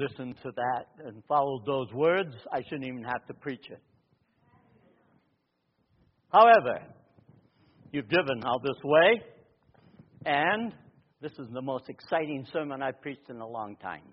listened to that and followed those words, I shouldn't even have to preach it. However, you've driven all this way, and this is the most exciting sermon I've preached in a long time.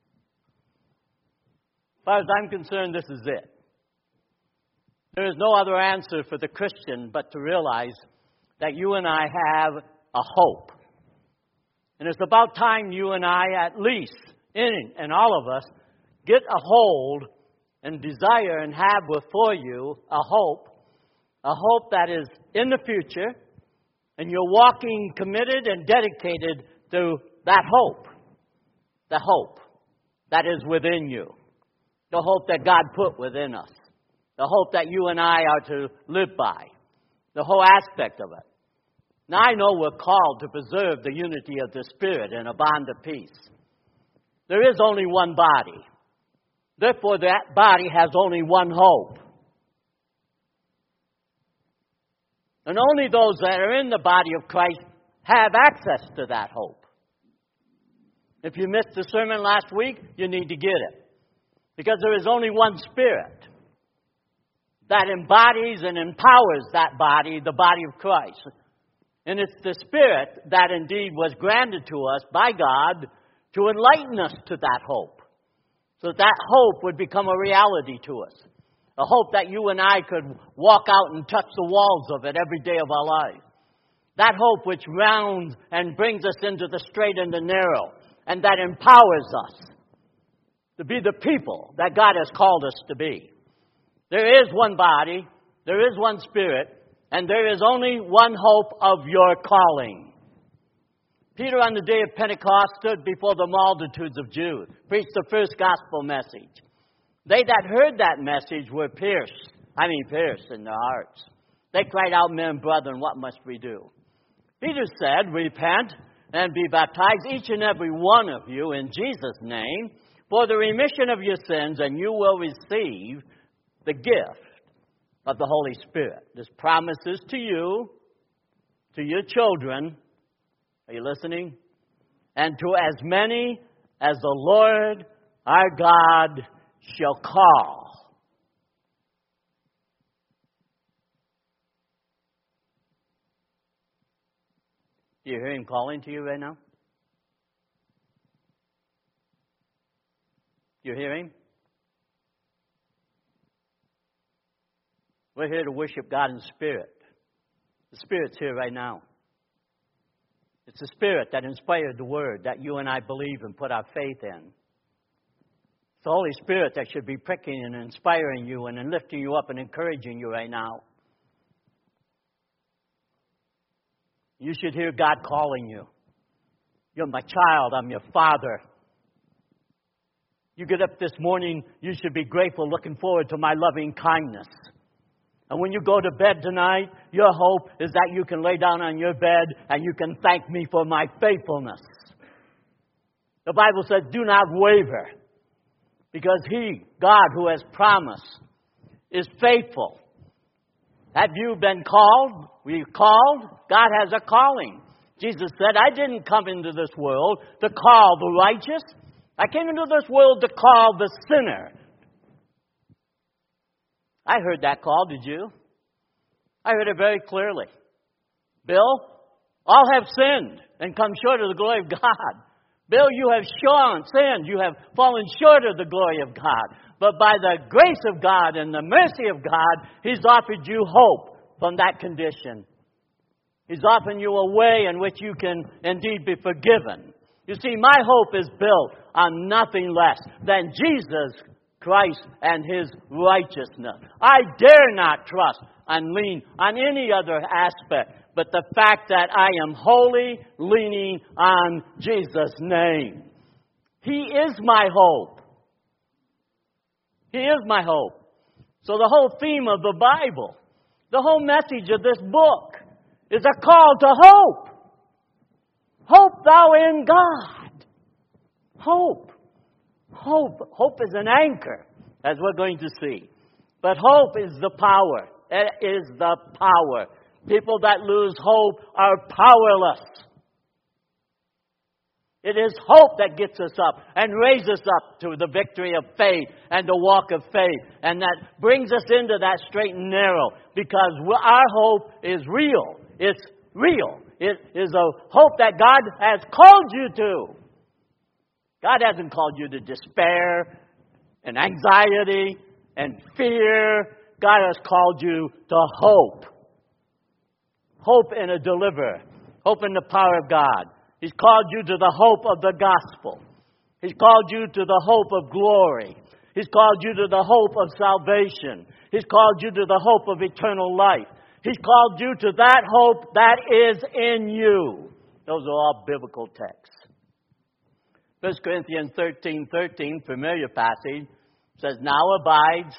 As far as I'm concerned, this is it. There is no other answer for the Christian but to realize that you and I have a hope. And it's about time you and I, at least, and all of us, get a hold and desire and have before you a hope that is in the future, and you're walking committed and dedicated to that hope. The hope that is within you. The hope that God put within us. The hope that you and I are to live by. The whole aspect of it. Now, I know we're called to preserve the unity of the Spirit in a bond of peace. There is only one body. Therefore, that body has only one hope. And only those that are in the body of Christ have access to that hope. If you missed the sermon last week, you need to get it. Because there is only one Spirit that embodies and empowers that body, the body of Christ. And it's the Spirit that indeed was granted to us by God to enlighten us to that hope. So that hope would become a reality to us. A hope that you and I could walk out and touch the walls of it every day of our life. That hope which rounds and brings us into the straight and the narrow. And that empowers us to be the people that God has called us to be. There is one body, there is one Spirit, and there is only one hope of your calling. Peter on the day of Pentecost stood before the multitudes of Jews, preached the first gospel message. They that heard that message were pierced in their hearts. They cried out, "Men, brethren, what must we do?" Peter said, "Repent and be baptized, each and every one of you, in Jesus' name, for the remission of your sins, and you will receive the gift of the Holy Spirit." This promises to you, to your children, are you listening? And to as many as the Lord our God shall call. Do you hear him calling to you right now? Do you hear him? We're here to worship God in spirit. The Spirit's here right now. It's the Spirit that inspired the Word that you and I believe and put our faith in. It's the Holy Spirit that should be pricking and inspiring you and lifting you up and encouraging you right now. You should hear God calling you. You're my child, I'm your Father. You get up this morning, you should be grateful, looking forward to my loving kindness. And when you go to bed tonight, your hope is that you can lay down on your bed and you can thank me for my faithfulness. The Bible says, do not waver, because He, God, who has promised, is faithful. Have you been called? Were you called? God has a calling. Jesus said, I didn't come into this world to call the righteous. I came into this world to call the sinner. I heard that call, did you? I heard it very clearly. Bill, all have sinned and come short of the glory of God. Bill, you have sinned. You have fallen short of the glory of God. But by the grace of God and the mercy of God, He's offered you hope from that condition. He's offering you a way in which you can indeed be forgiven. You see, my hope is built on nothing less than Jesus Christ and His righteousness. I dare not trust and lean on any other aspect but the fact that I am wholly leaning on Jesus' name. He is my hope. He is my hope. So the whole theme of the Bible, the whole message of this book is a call to hope. Hope thou in God. Hope. Hope. Hope is an anchor, as we're going to see. But hope is the power. It is the power. People that lose hope are powerless. It is hope that gets us up and raises us up to the victory of faith and the walk of faith. And that brings us into that straight and narrow, because our hope is real. It's real. It is a hope that God has called you to. God hasn't called you to despair and anxiety and fear. God has called you to hope. Hope in a deliverer. Hope in the power of God. He's called you to the hope of the gospel. He's called you to the hope of glory. He's called you to the hope of salvation. He's called you to the hope of eternal life. He's called you to that hope that is in you. Those are all biblical texts. 1 Corinthians 13:13, familiar passage, says, now abides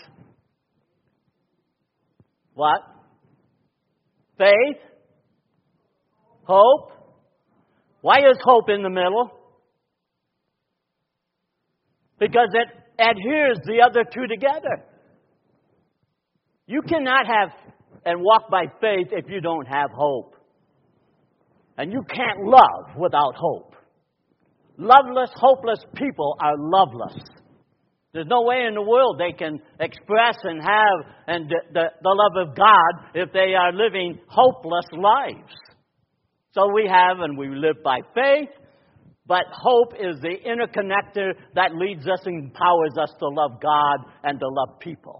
what? Faith, hope. Why is hope in the middle? Because it adheres the other two together. You cannot have and walk by faith if you don't have hope. And you can't love without hope. Loveless, hopeless people are loveless. There's no way in the world they can express and have the love of God if they are living hopeless lives. So we have and we live by faith, but hope is the interconnector that leads us and empowers us to love God and to love people.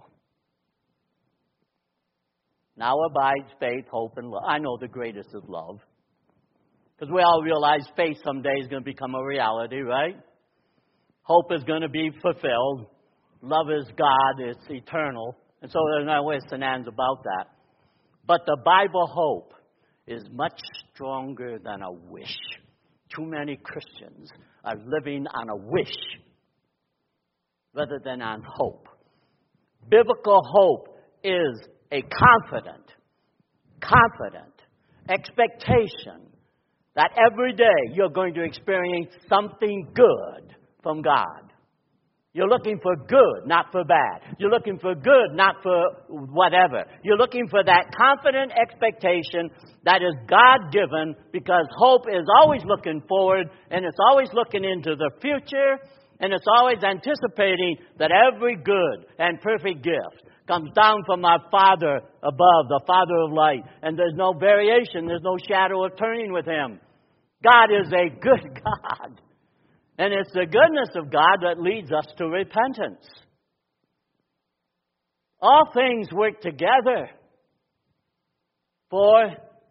Now abides faith, hope, and love. I know the greatest is love. Because we all realize faith someday is going to become a reality, right? Hope is going to be fulfilled. Love is God. It's eternal. And so there's no ifs and ands about that. But the Bible hope is much stronger than a wish. Too many Christians are living on a wish rather than on hope. Biblical hope is a confident expectation that every day you're going to experience something good from God. You're looking for good, not for bad. You're looking for good, not for whatever. You're looking for that confident expectation that is God-given, because hope is always looking forward, and it's always looking into the future, and it's always anticipating that every good and perfect gift comes down from our Father above, the Father of light. And there's no variation, there's no shadow of turning with Him. God is a good God. And it's the goodness of God that leads us to repentance. All things work together for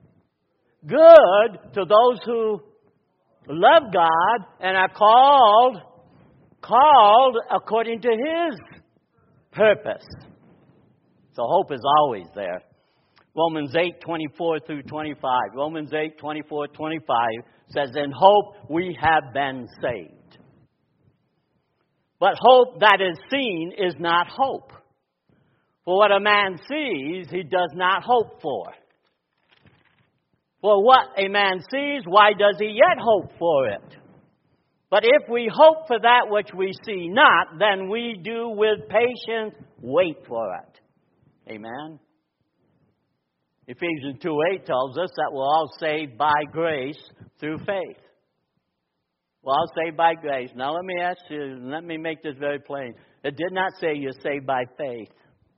good to those who love God and are called according to His purpose. So hope is always there. Romans 8:24 through 25. Romans 8:24-25 says, in hope we have been saved. But hope that is seen is not hope. For what a man sees, he does not hope for. For what a man sees, why does he yet hope for it? But if we hope for that which we see not, then we do with patience wait for it. Amen. Ephesians 2:8 tells us that we're all saved by grace through faith. We're all saved by grace. Now let me ask you, let me make this very plain. It did not say you're saved by faith.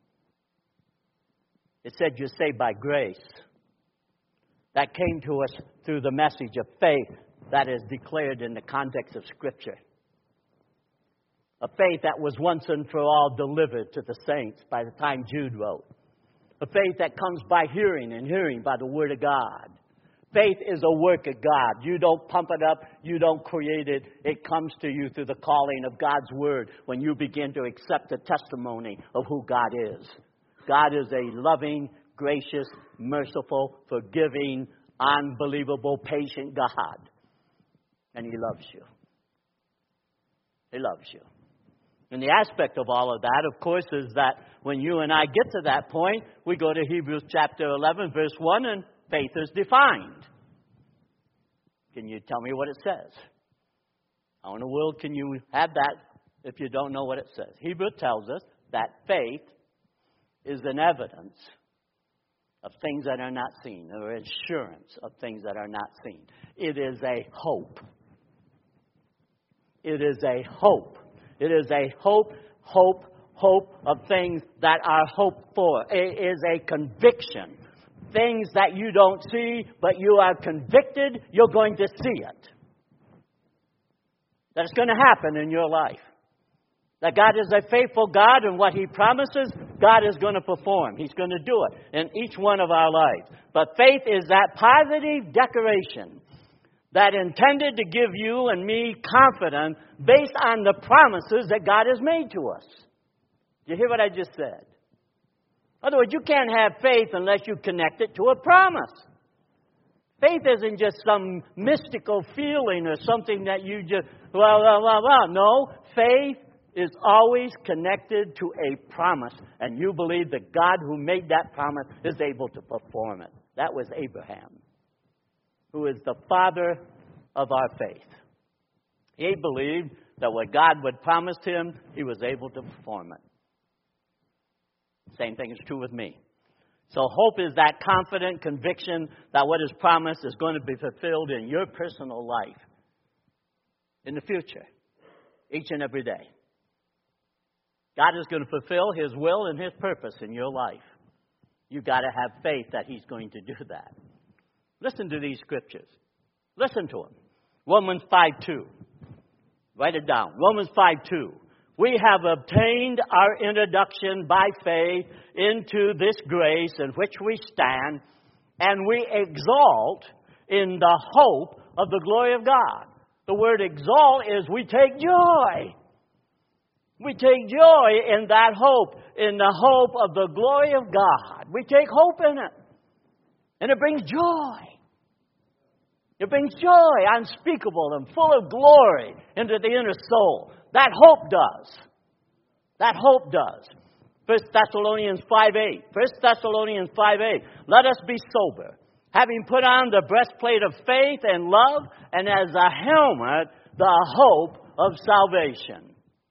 It said you're saved by grace. That came to us through the message of faith that is declared in the context of Scripture. A faith that was once and for all delivered to the saints by the time Jude wrote. A faith that comes by hearing, and hearing by the Word of God. Faith is a work of God. You don't pump it up. You don't create it. It comes to you through the calling of God's Word when you begin to accept the testimony of who God is. God is a loving, gracious, merciful, forgiving, unbelievable, patient God. And He loves you. He loves you. And the aspect of all of that, of course, is that when you and I get to that point, we go to Hebrews chapter 11, verse 1, and faith is defined. Can you tell me what it says? How in the world can you have that if you don't know what it says? Hebrews tells us that faith is an evidence of things that are not seen, or assurance of things that are not seen. It is a hope. It is a hope. It is a hope of things that are hoped for. It is a conviction. Things that you don't see, but you are convicted you're going to see it. That it's going to happen in your life. That God is a faithful God, and what He promises, God is going to perform. He's going to do it in each one of our lives. But faith is that positive declaration that intended to give you and me confidence based on the promises that God has made to us. You hear what I just said? In other words, you can't have faith unless you connect it to a promise. Faith isn't just some mystical feeling or something that you just, No, faith is always connected to a promise. And you believe that God who made that promise is able to perform it. That was Abraham, who is the father of our faith. He believed that what God would promise him, he was able to perform it. Same thing is true with me. So hope is that confident conviction that what is promised is going to be fulfilled in your personal life in the future, each and every day. God is going to fulfill His will and His purpose in your life. You've got to have faith that He's going to do that. Listen to these scriptures. Listen to them. Romans 5:2. Write it down. Romans 5:2. We have obtained our introduction by faith into this grace in which we stand, and we exalt in the hope of the glory of God. The word exalt is we take joy. We take joy in that hope, in the hope of the glory of God. We take hope in it. And it brings joy. It brings joy unspeakable and full of glory into the inner soul. That hope does. That hope does. 1 Thessalonians 5:8. 1 Thessalonians 5:8. Let us be sober, having put on the breastplate of faith and love, and as a helmet, the hope of salvation.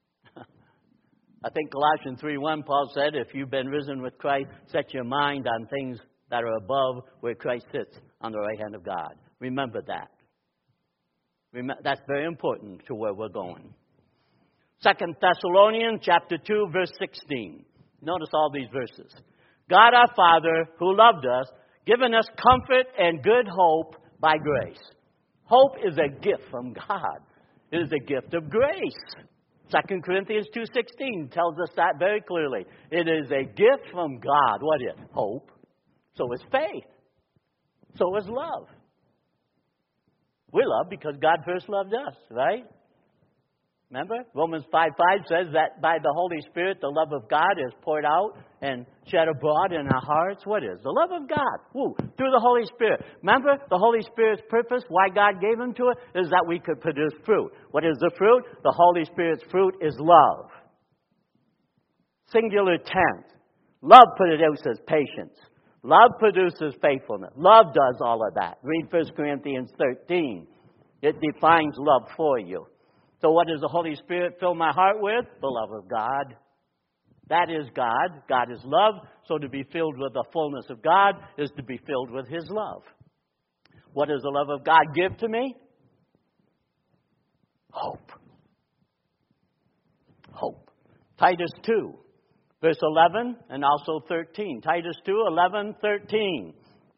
I think Colossians 3:1, Paul said, if you've been risen with Christ, set your mind on things that are above where Christ sits on the right hand of God. Remember that. That's very important to where we're going. 2 Thessalonians chapter 2, verse 16. Notice all these verses. God our Father, who loved us, given us comfort and good hope by grace. Hope is a gift from God. It is a gift of grace. 2 Corinthians 2:16 tells us that very clearly. It is a gift from God. What is? Hope. So is faith. So is love. We love because God first loved us, right? Remember? Romans 5:5 says that by the Holy Spirit, the love of God is poured out and shed abroad in our hearts. What is? The love of God. Through the Holy Spirit. Remember, the Holy Spirit's purpose, why God gave Him to it, is that we could produce fruit. What is the fruit? The Holy Spirit's fruit is love. Singular tense. Love produces patience. Love produces faithfulness. Love does all of that. Read 1 Corinthians 13. It defines love for you. So what does the Holy Spirit fill my heart with? The love of God. That is God. God is love. So to be filled with the fullness of God is to be filled with His love. What does the love of God give to me? Hope. Hope. Titus 2, verse 11 and also 13. Titus 2, 11, 13.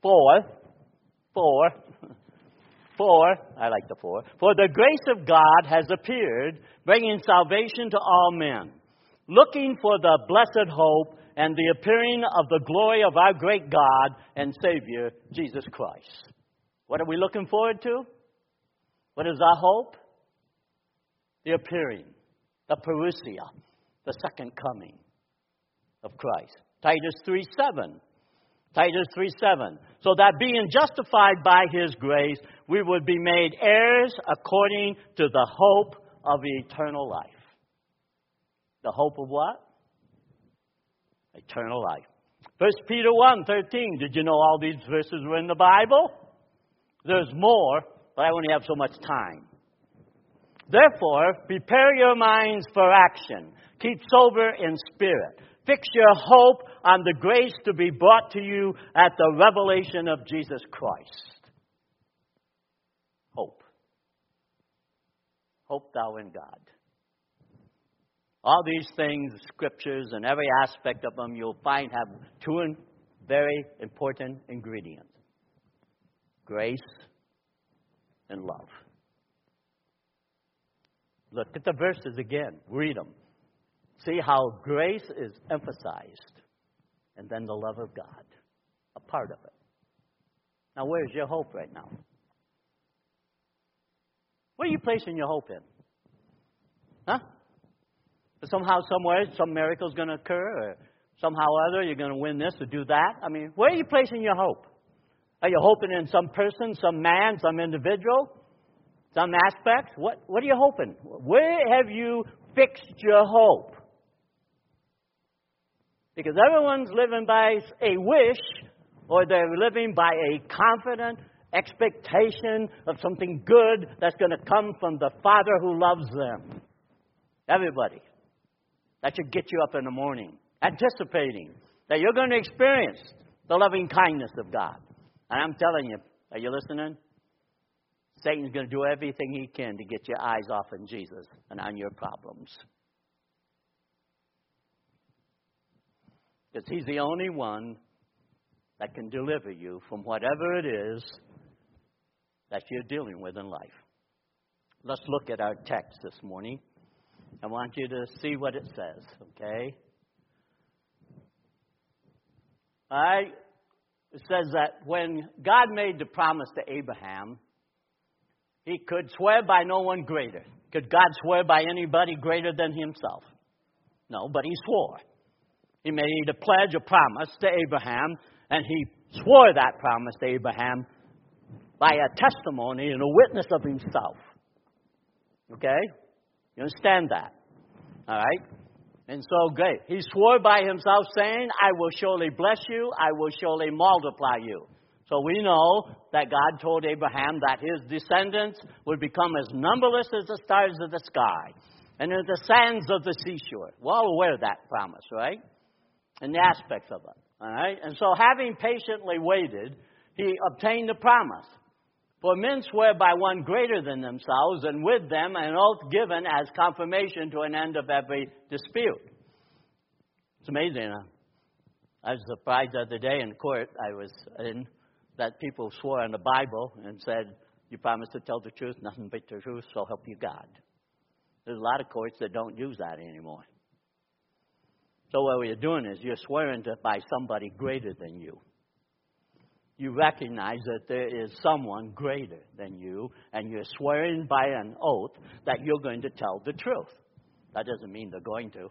I like the 4. For the grace of God has appeared, bringing salvation to all men, looking for the blessed hope and the appearing of the glory of our great God and Savior, Jesus Christ. What are we looking forward to? What is our hope? The appearing, the parousia, the second coming of Christ. Titus 3:7. Titus 3:7. So that being justified by His grace, we would be made heirs according to the hope of eternal life. The hope of what? Eternal life. 1 Peter 1:13. Did you know all these verses were in the Bible? There's more, but I only have so much time. Therefore, prepare your minds for action. Keep sober in spirit. Fix your hope on the grace to be brought to you at the revelation of Jesus Christ. Hope. hope thou in God. All these things, scriptures, and every aspect of them, you'll find have two very important ingredients: grace and love. Look at the verses again. Read them. See how grace is emphasized, and then the love of God, a part of it. Now, where's your hope right now? What are you placing your hope in? Huh? Somehow, somewhere, some miracle's going to occur, or somehow or other you're going to win this or do that. I mean, where are you placing your hope? Are you hoping in some person, some man, some individual, some aspect? What are you hoping? Where have you fixed your hope? Because everyone's living by a wish, or they're living by a confident expectation of something good that's going to come from the Father who loves them. Everybody. That should get you up in the morning, anticipating that you're going to experience the loving kindness of God. And I'm telling you, are you listening? Satan's going to do everything he can to get your eyes off on Jesus and on your problems. Because he's the only one that can deliver you from whatever it is that you're dealing with in life. Let's look at our text this morning. I want you to see what it says, okay? All right. It says that when God made the promise to Abraham, he could swear by no one greater. Could God swear by anybody greater than himself? No, but he swore. He made a pledge, a promise to Abraham, and he swore that promise to Abraham by a testimony and a witness of himself. Okay? You understand that? All right? And so, great. He swore by himself, saying, I will surely bless you, I will surely multiply you. So we know that God told Abraham that his descendants would become as numberless as the stars of the sky and as the sands of the seashore. We're all aware of that promise, right? And the aspects of it. All right? And so having patiently waited, he obtained the promise. For men swear by one greater than themselves, and with them an oath given as confirmation to an end of every dispute. It's amazing. I was surprised the other day in court I was in that people swore on the Bible and said, you promise to tell the truth, nothing but the truth, so help you God. There's a lot of courts that don't use that anymore. So what you're doing is you're swearing by somebody greater than you. You recognize that there is someone greater than you, and you're swearing by an oath that you're going to tell the truth. That doesn't mean they're going to.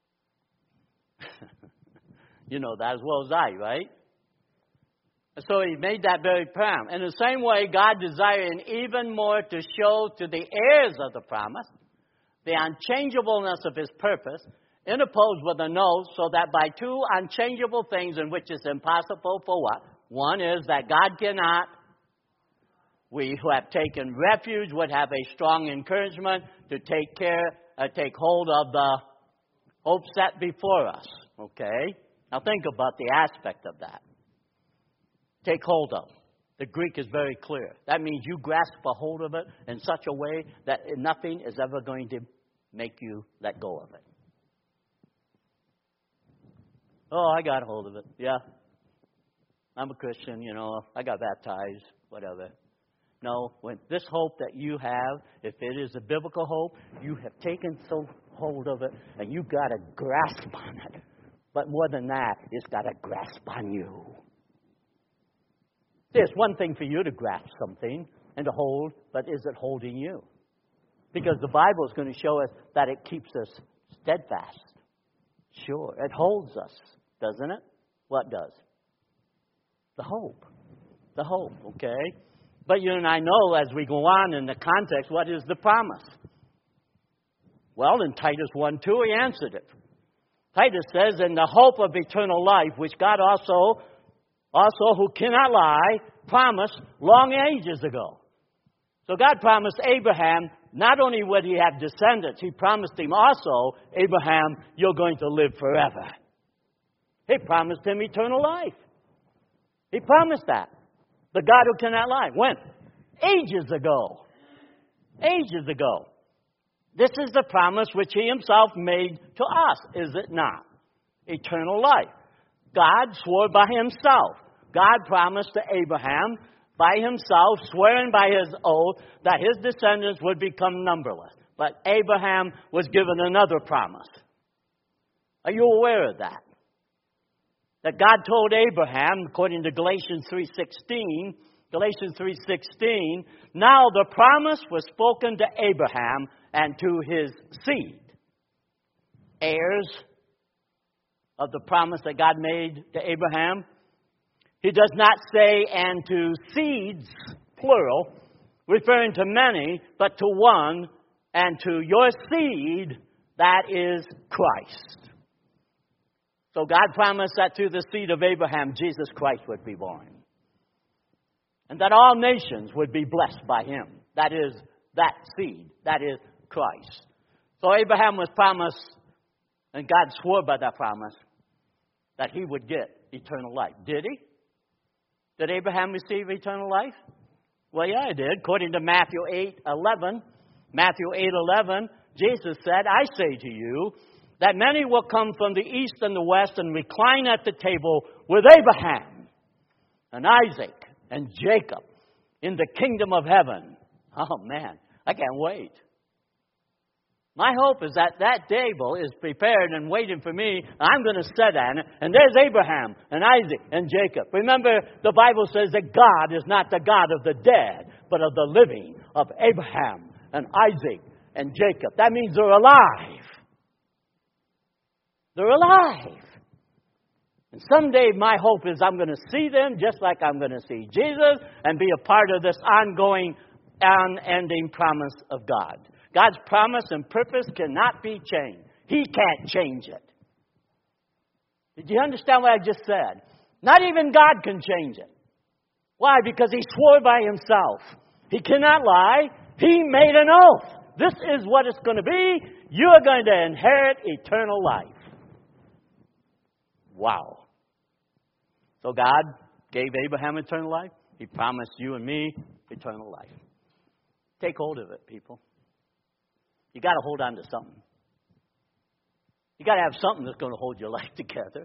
You know that as well as I, right? So he made that very promise. In the same way, God desiring even more to show to the heirs of the promise the unchangeableness of his purpose, interposed with a note, so that by two unchangeable things in which it's impossible for what? One is that God cannot. We who have taken refuge would have a strong encouragement to take hold of the hope set before us. Okay? Now think about the aspect of that. Take hold of. The Greek is very clear. That means you grasp a hold of it in such a way that nothing is ever going to make you let go of it. Oh, I got a hold of it. Yeah. I'm a Christian, I got baptized, whatever. No, when this hope that you have, if it is a biblical hope, you have taken so hold of it, and you've got a grasp on it. But more than that, it's got a grasp on you. There's one thing for you to grasp something and to hold, but is it holding you? Because the Bible is going to show us that it keeps us steadfast. Sure, it holds us, doesn't it? What does? The hope. The hope, okay? But you and I know as we go on in the context, what is the promise? Well, in Titus 1:2, he answered it. Titus says, in the hope of eternal life, which God also who cannot lie, promised long ages ago. So God promised Abraham, not only would he have descendants, he promised him also, Abraham, you're going to live forever. He promised him eternal life. He promised that. The God who cannot lie. When? Ages ago. Ages ago. This is the promise which he himself made to us, is it not? Eternal life. God swore by himself. God promised to Abraham by himself, swearing by his oath, that his descendants would become numberless. But Abraham was given another promise. Are you aware of that? That God told Abraham, according to Galatians 3:16, now the promise was spoken to Abraham and to his seed. Heirs of the promise that God made to Abraham. He does not say, and to seeds, plural, referring to many, but to one, and to your seed, that is Christ. So God promised that through the seed of Abraham, Jesus Christ would be born. And that all nations would be blessed by him. That is that seed. That is Christ. So Abraham was promised, and God swore by that promise, that he would get eternal life. Did he? Did Abraham receive eternal life? Well, yeah, he did. According to Matthew 8:11, Jesus said, I say to you, that many will come from the east and the west and recline at the table with Abraham and Isaac and Jacob in the kingdom of heaven. Oh, man, I can't wait. My hope is that that table is prepared and waiting for me. I'm going to sit at it, and there's Abraham and Isaac and Jacob. Remember, the Bible says that God is not the God of the dead, but of the living, of Abraham and Isaac and Jacob. That means they're alive. They're alive. And someday my hope is I'm going to see them just like I'm going to see Jesus and be a part of this ongoing, unending promise of God. God's promise and purpose cannot be changed. He can't change it. Did you understand what I just said? Not even God can change it. Why? Because he swore by himself. He cannot lie. He made an oath. This is what it's going to be. You're going to inherit eternal life. Wow. So God gave Abraham eternal life. He promised you and me eternal life. Take hold of it, people. You got to hold on to something. You got to have something that's going to hold your life together.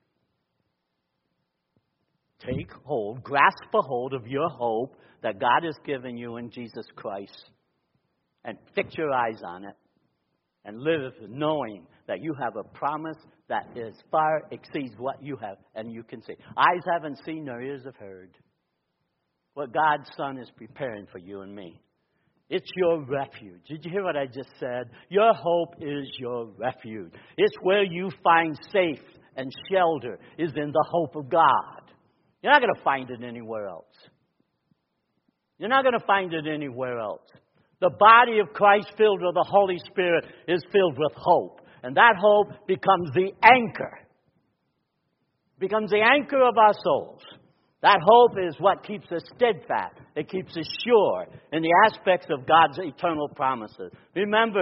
Take hold, grasp a hold of your hope that God has given you in Jesus Christ, and fix your eyes on it, and live knowing that you have a promise that is far exceeds what you have and you can see. Eyes haven't seen, nor ears have heard what God's Son is preparing for you and me. It's your refuge. Did you hear what I just said? Your hope is your refuge. It's where you find safe and shelter, is in the hope of God. You're not going to find it anywhere else. You're not going to find it anywhere else. The body of Christ filled with the Holy Spirit is filled with hope. And that hope becomes the anchor. Becomes the anchor of our souls. That hope is what keeps us steadfast. It keeps us sure in the aspects of God's eternal promises. Remember,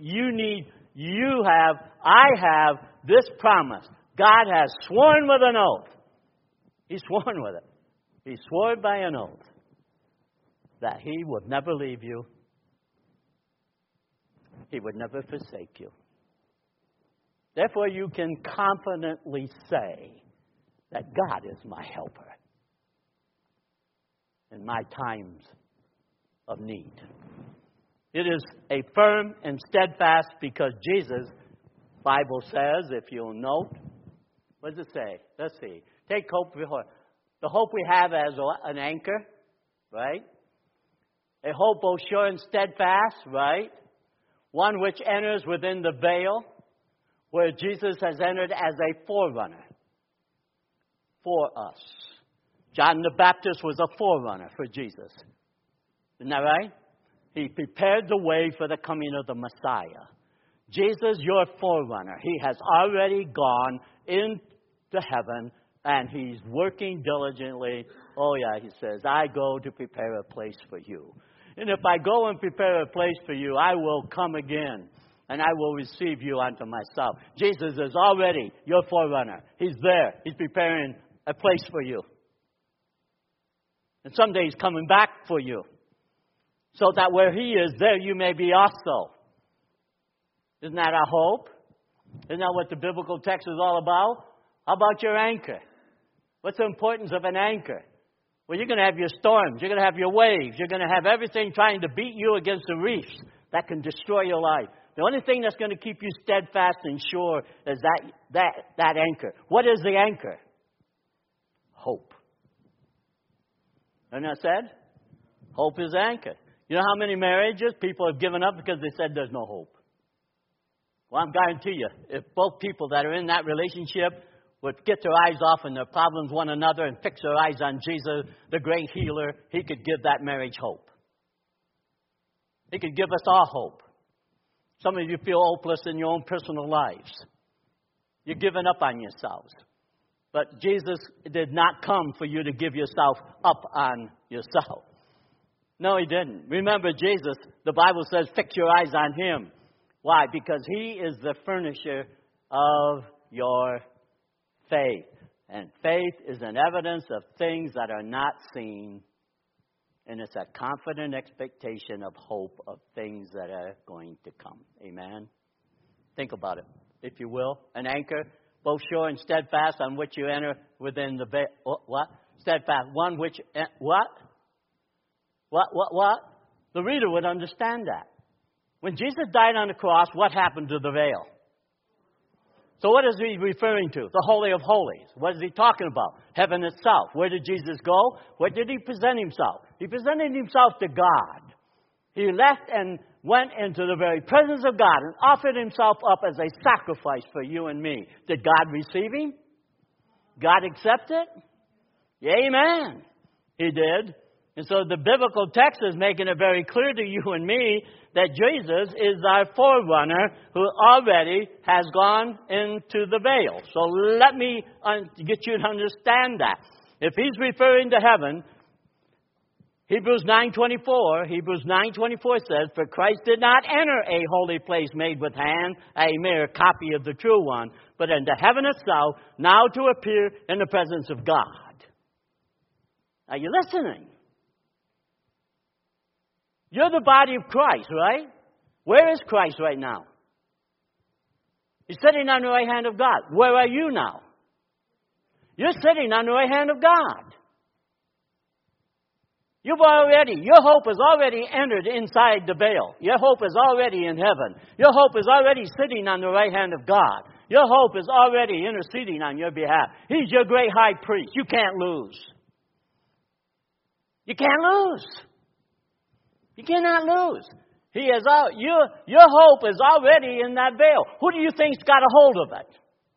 I have this promise. God has sworn with an oath. He's sworn with it. He swore by an oath that he would never leave you. He would never forsake you. Therefore, you can confidently say that God is my helper in my times of need. It is a firm and steadfast because Jesus, Bible says, if you'll note, what does it say? Let's see. Take hope before. The hope we have as an anchor, right? A hope both sure and steadfast, right? One which enters within the veil, where Jesus has entered as a forerunner for us. John the Baptist was a forerunner for Jesus. Isn't that right? He prepared the way for the coming of the Messiah. Jesus, your forerunner. He has already gone into heaven, and he's working diligently. Oh, yeah, he says, I go to prepare a place for you. And if I go and prepare a place for you, I will come again, and I will receive you unto myself. Jesus is already your forerunner. He's there. He's preparing a place for you. And someday he's coming back for you, so that where he is, there you may be also. Isn't that our hope? Isn't that what the biblical text is all about? How about your anchor? What's the importance of an anchor? Well, you're going to have your storms. You're going to have your waves. You're going to have everything trying to beat you against the reefs that can destroy your life. The only thing that's going to keep you steadfast and sure is that anchor. What is the anchor? Hope. Isn't that said? Hope is the anchor. You know how many marriages people have given up because they said there's no hope? Well, I guarantee you, if both people that are in that relationship would get their eyes off on their problems one another and fix their eyes on Jesus, the great healer, he could give that marriage hope. He could give us all hope. Some of you feel hopeless in your own personal lives. You're giving up on yourselves. But Jesus did not come for you to give yourself up on yourself. No, he didn't. Remember, Jesus, the Bible says, fix your eyes on him. Why? Because he is the furnisher of your faith. And faith is an evidence of things that are not seen. And it's a confident expectation of hope of things that are going to come. Amen? Think about it, if you will. An anchor, both sure and steadfast, on which you enter within the veil. What? Steadfast. One which, what? What? The reader would understand that. When Jesus died on the cross, what happened to the veil? So what is he referring to? The Holy of Holies. What is he talking about? Heaven itself. Where did Jesus go? Where did he present himself? He presented himself to God. He left and went into the very presence of God and offered himself up as a sacrifice for you and me. Did God receive him? God accept it? Amen. He did. And so the biblical text is making it very clear to you and me that Jesus is our forerunner who already has gone into the veil. So let me get you to understand that. If he's referring to heaven, Hebrews 9:24 says, for Christ did not enter a holy place made with hand, a mere copy of the true one, but into heaven itself, now to appear in the presence of God. Are you listening? You're the body of Christ, right? Where is Christ right now? He's sitting on the right hand of God. Where are you now? You're sitting on the right hand of God. Your hope has already entered inside the veil. Your hope is already in heaven. Your hope is already sitting on the right hand of God. Your hope is already interceding on your behalf. He's your great high priest. You can't lose. You can't lose. You cannot lose. He is your hope is already in that veil. Who do you think's got a hold of it?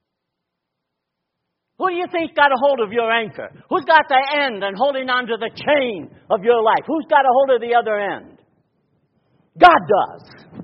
Who do you think's got a hold of your anchor? Who's got the end and holding on to the chain of your life? Who's got a hold of the other end? God does.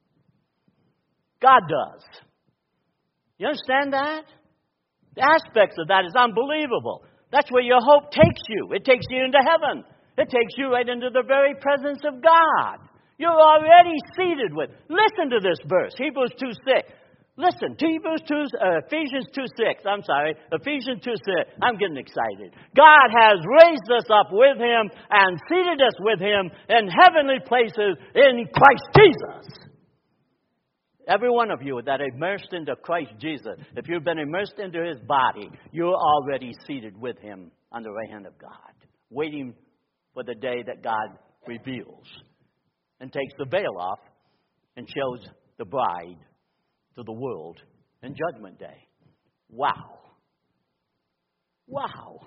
God does. You understand that? The aspects of that is unbelievable. That's where your hope takes you. It takes you into heaven. It takes you right into the very presence of God. You're already seated with. Listen to this verse, Hebrews 2:6. Listen, Ephesians 2:6. I'm sorry, Ephesians 2:6. I'm getting excited. God has raised us up with him and seated us with him in heavenly places in Christ Jesus. Every one of you that are immersed into Christ Jesus, if you've been immersed into his body, you're already seated with him on the right hand of God, waiting for the day that God reveals and takes the veil off and shows the bride to the world in Judgment Day. Wow. Wow.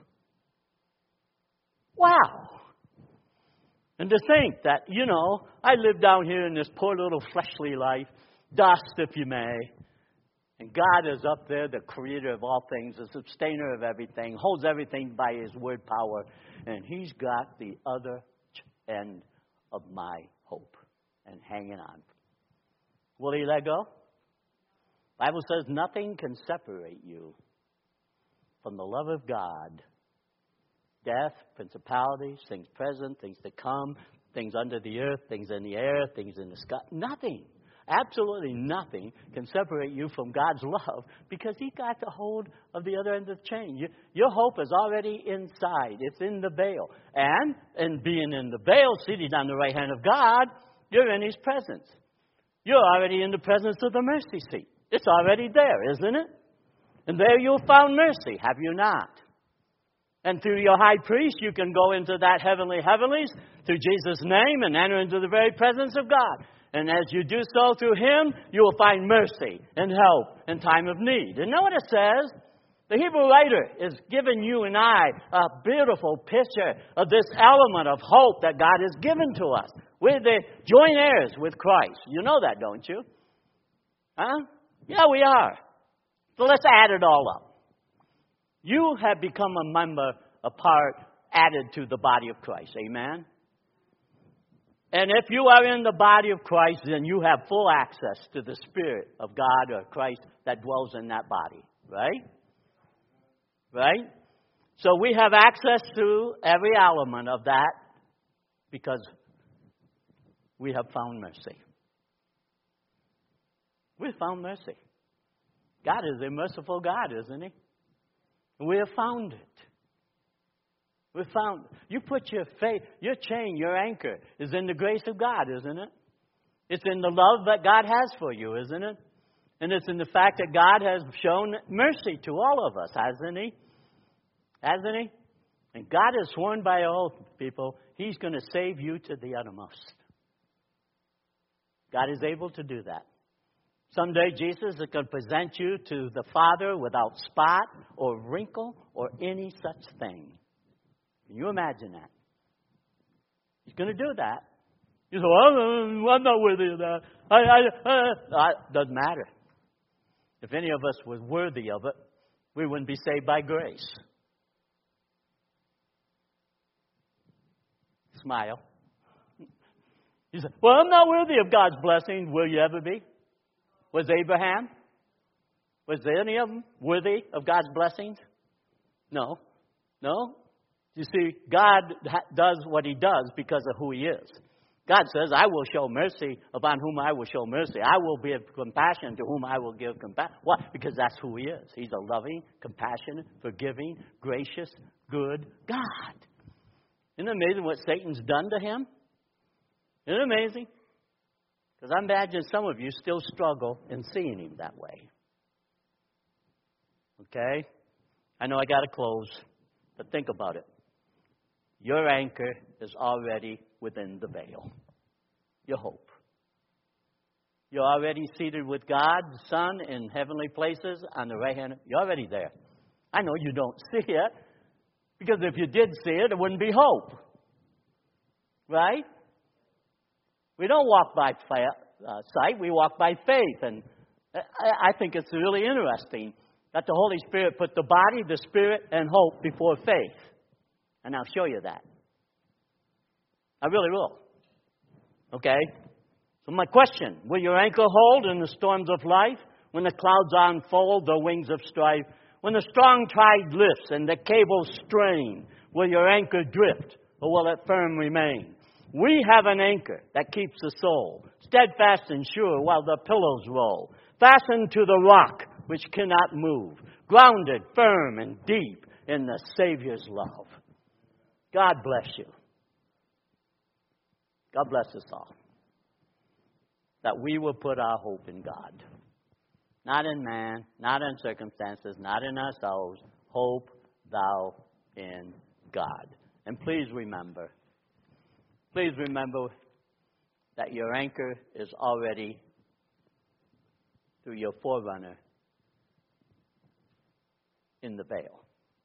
Wow. And to think that, I live down here in this poor little fleshly life, dust if you may, and God is up there, the creator of all things, the sustainer of everything, holds everything by his word power, and he's got the other end of my hope and hanging on. Will he let go? The Bible says nothing can separate you from the love of God. Death, principalities, things present, things to come, things under the earth, things in the air, things in the sky. Nothing. Absolutely nothing can separate you from God's love because he got the hold of the other end of the chain. Your hope is already inside. It's in the veil. And in being in the veil, seated on the right hand of God, you're in his presence. You're already in the presence of the mercy seat. It's already there, isn't it? And there you'll find mercy, have you not? And through your high priest, you can go into that heavenly heavenlies through Jesus' name and enter into the very presence of God. And as you do so through Him, you will find mercy and help in time of need. And know what it says? The Hebrew writer is giving you and I a beautiful picture of this element of hope that God has given to us. We're the joint heirs with Christ. You know that, don't you? Huh? Yeah, we are. So let's add it all up. You have become a member, a part, added to the body of Christ. Amen? And if you are in the body of Christ, then you have full access to the Spirit of God or Christ that dwells in that body. Right? Right? So we have access to every element of that because we have found mercy. We've found mercy. God is a merciful God, isn't He? We have found it. We found it. You put your faith, your chain, your anchor is in the grace of God, isn't it? It's in the love that God has for you, isn't it? And it's in the fact that God has shown mercy to all of us, hasn't He? Hasn't He? And God has sworn by oath, people, He's going to save you to the uttermost. God is able to do that. Someday Jesus is going to present you to the Father without spot or wrinkle or any such thing. Can you imagine that? He's going to do that. You say, well, I'm not worthy of that. Doesn't matter. If any of us was worthy of it, we wouldn't be saved by grace. Smile. You say, well, I'm not worthy of God's blessing. Will you ever be? Was Abraham? Was any of them worthy of God's blessings? No. No. You see, God does what He does because of who He is. God says, I will show mercy upon whom I will show mercy. I will give compassion to whom I will give compassion. Why? Because that's who He is. He's a loving, compassionate, forgiving, gracious, good God. Isn't it amazing what Satan's done to Him? Isn't it amazing? Because I imagine some of you still struggle in seeing Him that way. Okay? I know I got to close, but think about it. Your anchor is already within the veil. Your hope. You're already seated with God, the Son, in heavenly places on the right hand. You're already there. I know you don't see it, because if you did see it, it wouldn't be hope. Right? We don't walk by sight, we walk by faith. And I think it's really interesting that the Holy Spirit put the body, the Spirit, and hope before faith. And I'll show you that. I really will. Okay? So my question, will your anchor hold in the storms of life? When the clouds unfold the wings of strife? When the strong tide lifts and the cables strain, will your anchor drift or will it firm remain? We have an anchor that keeps the soul steadfast and sure while the pillows roll, fastened to the rock which cannot move, grounded firm and deep in the Savior's love. God bless you. God bless us all. That we will put our hope in God. Not in man, not in circumstances, not in ourselves. Hope thou in God. And please remember that your anchor is already through your forerunner in the veil.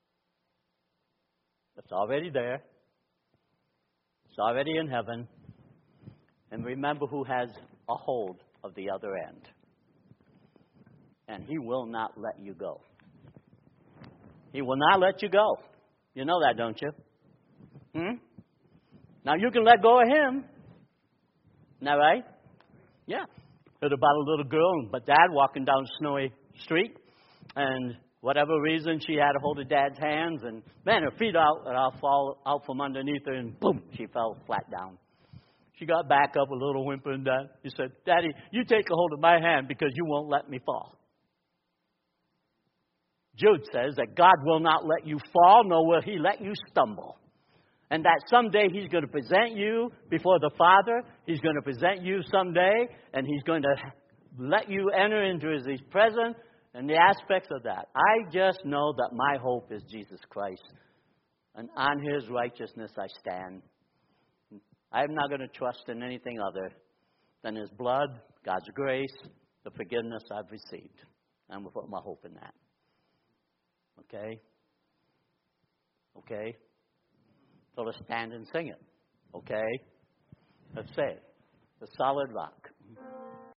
It's already there. It's already in heaven. And remember who has a hold of the other end. And He will not let you go. He will not let you go. You know that, don't you? Now you can let go of Him. Isn't that right? Yeah. Heard about a little girl and Dad walking down a snowy street. And whatever reason, she had a hold of Dad's hands. And man, her feet fall out from underneath her. And boom, she fell flat down. She got back up a little whimpering. He said, Daddy, you take a hold of my hand because you won't let me fall. Jude says that God will not let you fall, nor will He let you stumble. And that someday He's going to present you before the Father. He's going to present you someday, and He's going to let you enter into His presence and the aspects of that. I just know that my hope is Jesus Christ. And on His righteousness I stand. I'm not going to trust in anything other than His blood, God's grace, the forgiveness I've received. I'm going to put my hope in that. Okay? Okay? So let's stand and sing it. Okay? Let's say, the solid rock.